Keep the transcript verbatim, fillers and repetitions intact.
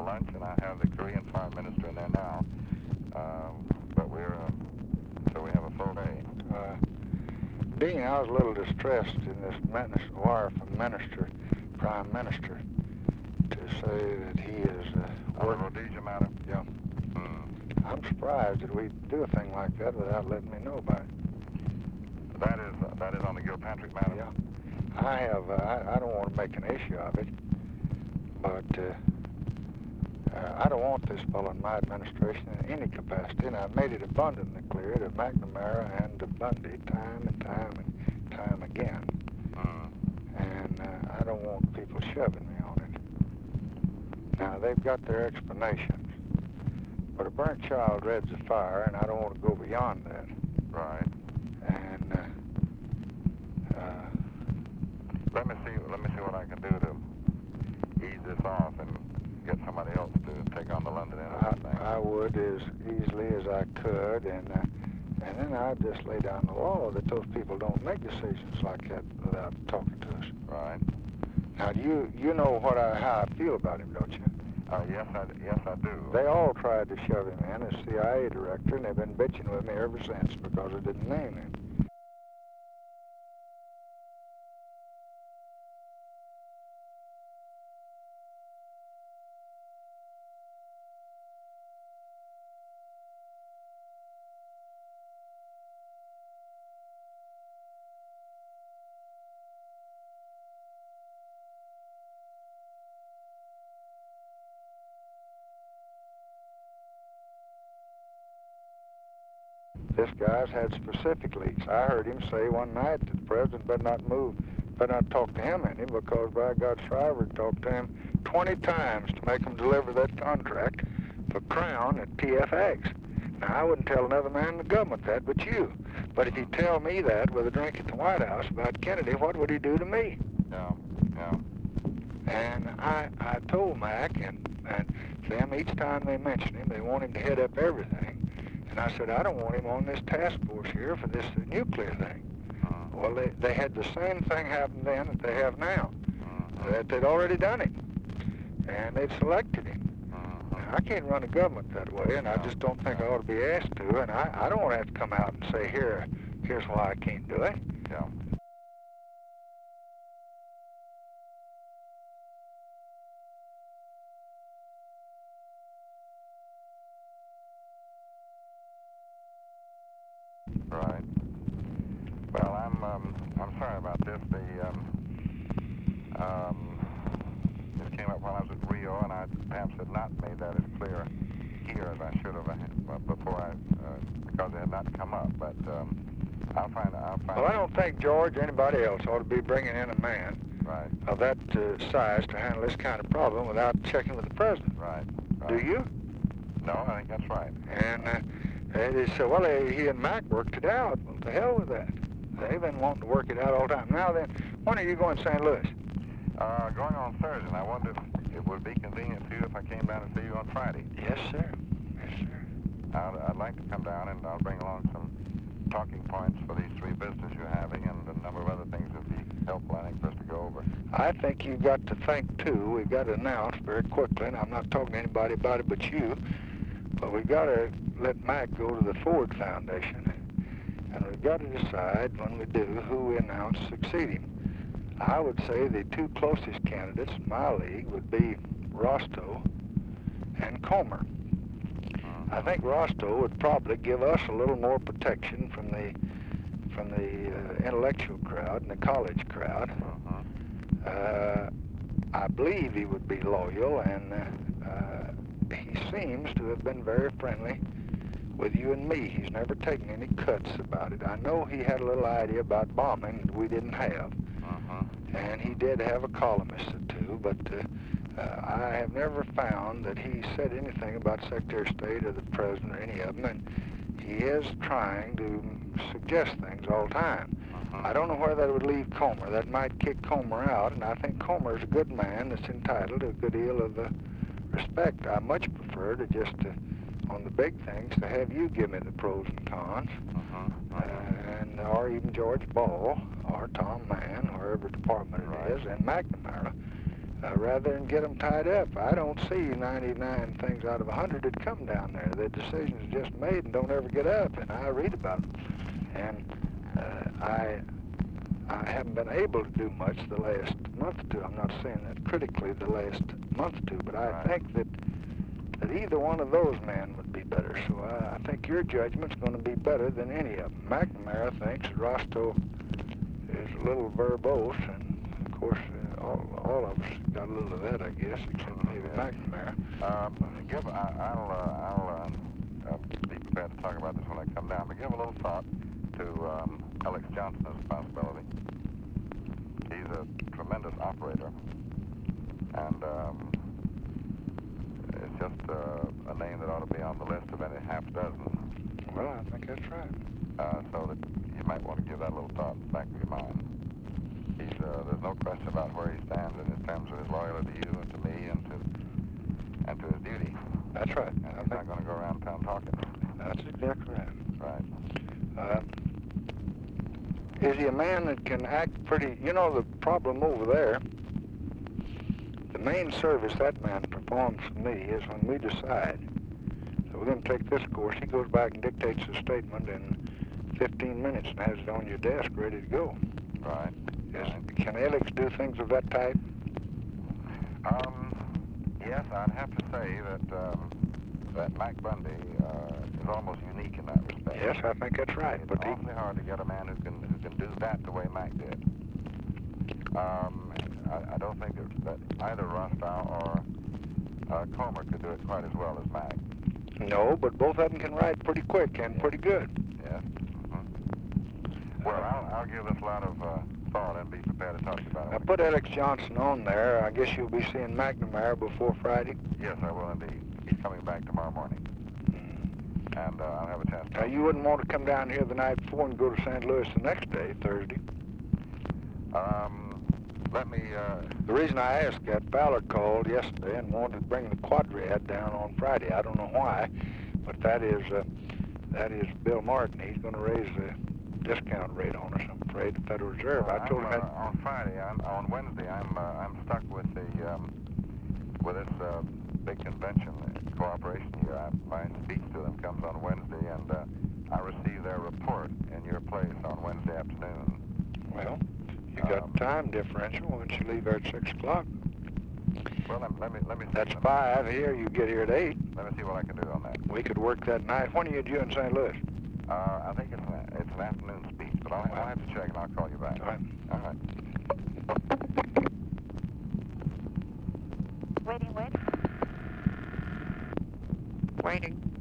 lunch, and I have the Korean foreign minister in there now. Um, but we're, uh, so we have a full day. Uh, Dean, I was a little distressed in this minister, wire from minister, prime minister, to say that he is uh, On the Rhodesia matter? Yeah. Hmm. I'm surprised that we do a thing like that without letting me know about it. That is, uh, that is on the Gilpatrick matter? Yeah. I have, uh, I, I don't want to make an issue of it, but uh, uh, I don't want this fellow in my administration in any capacity, and I've made it abundantly clear to McNamara and to Bundy time and time and time again. Hmm. And uh, I don't want people shoving me on it. Now, they've got their explanations, but a burnt child dreads a fire, and I don't want to go beyond that. Right. And uh, uh, Let me see. Let me see what I can do to ease this off and get somebody else to take on the London Energy thing. I, I would as easily as I could, and uh, and then I'd just lay down the law that those people don't make decisions like that without talking to us. Right. Now, do you you know what I how I feel about him, don't you? Uh, yes, I yes I do. They all tried to shove him in as C I A director, and they've been bitching with me ever since because I didn't name him. This guy's had specific leaks. I heard him say one night that the president better not move, better not talk to him any, because by God, Shriver talked to him twenty times to make him deliver that contract for Crown at T F X. Now, I wouldn't tell another man in the government that but you. But if he'd tell me that with a drink at the White House about Kennedy, what would he do to me? Yeah, yeah. And I, I told Mac and, and them each time they mention him, they want him to head up everything. And I said, I don't want him on this task force here for this nuclear thing. Uh, Well, they, they had the same thing happen then that they have now. uh, That they'd already done it. And they'd selected him. uh, Now, I can't run a government that way, and I just don't think I ought to be asked to. And I, I don't want to have to come out and say, here, here's why I can't do it. yeah. Right. Well, I'm um, I'm sorry about this. The um, um, this came up while I was at Rio, and I perhaps had not made that as clear here as I should have uh, before I uh, because it had not come up. But um, I'll find I'll find. Well, I don't think George or anybody else ought to be bringing in a man Right. of that uh, size to handle this kind of problem without checking with the president. Right. right. Do you? No, I think that's right. And uh, they said, well, they, he and Mac worked it out. Well, to hell with that. They've been wanting to work it out all the time. Now then, when are you going to Saint Louis? Uh, going on Thursday, and I wonder if it would be convenient for you if I came down and see you on Friday. Yes, sir. Yes, sir. I'd, I'd like to come down, and I'll bring along some talking points for these three business you're having, and a number of other things that would be helpful, I think, for us to go over. I think you've got to think, too. We've got to announce very quickly, and I'm not talking to anybody about it but you, but we've got to let Mac go to the Ford Foundation. And we've got to decide, when we do, who we announce succeed him. I would say the two closest candidates in my league would be Rostow and Comer. I think Rostow would probably give us a little more protection from the from the uh, intellectual crowd and the college crowd. Uh-huh. Uh, I believe he would be loyal, and uh, uh, he seems to have been very friendly with you and me. He's never taken any cuts about it. I know he had a little idea about bombing that we didn't have, Uh-huh. and he did have a columnist or two, but uh, uh, I have never found that he said anything about Secretary of State or the President or any of them, and he is trying to suggest things all the time. Uh-huh. I don't know where that would leave Comer. That might kick Comer out, and I think Comer is a good man that's entitled to a good deal of uh, respect. I much prefer to just, uh, on the big things, to have you give me the pros and cons, Uh-huh. uh, and or even George Ball, or Tom Mann, or whatever department it Right. is, and McNamara. Uh, rather than get them tied up. I don't see ninety-nine things out of one hundred that come down there. The decision's just made and don't ever get up, and I read about them. And uh, I I haven't been able to do much the last month or two. I'm not saying that critically the last month or two, but I Right. think that that either one of those men would be better. So I, I think your judgment's going to be better than any of them. McNamara thinks Rostow is a little verbose, and of course uh, all, all of us got a little of that, I guess, except maybe McNamara. Um, give, I, I'll, uh, I'll uh, uh, be prepared to talk about this when I come down, but give a little thought to um, Alex Johnson's responsibility. He's a tremendous operator, and um, it's just uh, a name that ought to be on the list of any half dozen. Well, I think that's right. Uh, so that you might want to give that a little thought in the back of your mind. He's, uh, there's no question about where he stands in terms of his loyalty to you and to me and to and to his duty. That's right. And I he's think not going to go around town talking. that's exactly right. Right. Uh, is he a man that can act pretty... You know, the problem over there, the main service that man performs for me is when we decide that we're going to take this course, he goes back and dictates a statement in fifteen minutes and has it on your desk ready to go. Right. Is, Right. Can Alex do things of that type? Um, yes, I'd have to say that um, that Mac Bundy uh, is almost unique in that respect. Yes, I think that's right. It's But he, awfully hard to get a man who can who can do that the way Mac did. Um, I, I don't think that, that either Rostow or uh, Comer could do it quite as well as Mac. no, but both of them can write pretty quick and pretty good. Yes. Mm-hmm. Well, I'll, I'll give this a lot of uh, thought and be prepared to talk to you about I it. put Alex Johnson on there. I guess you'll be seeing McNamara before Friday. Yes, I will indeed. He's coming back tomorrow morning, and uh, I'll have a chance to. Now, you wouldn't want to come down here the night before and go to Saint Louis the next day, Thursday. Um, let me. Uh, The reason I asked that, Ballard called yesterday and wanted to bring the Quadriad down on Friday. I don't know why, but that is uh, that is Bill Martin. He's going to raise the discount rate on us, I'm afraid, the Federal Reserve. I told him I'm, that. uh, on Friday. I'm, on Wednesday, I'm uh, I'm stuck with the um, with this uh, big convention, uh, cooperation here. I, my speech to them comes on Wednesday, and uh, I receive their report in your place on Wednesday afternoon. Well, you got Um, time differential once you leave there at six o'clock. Well, let, let me let me. See, That's let me- five here. You get here at eight. Let me see what I can do on that. We could work that night. When are you due in Saint Louis? Uh, I think it's an, it's an afternoon speech, but I'll, I'll have to check and I'll call you back. All right. All right. Waiting, wait. Waiting.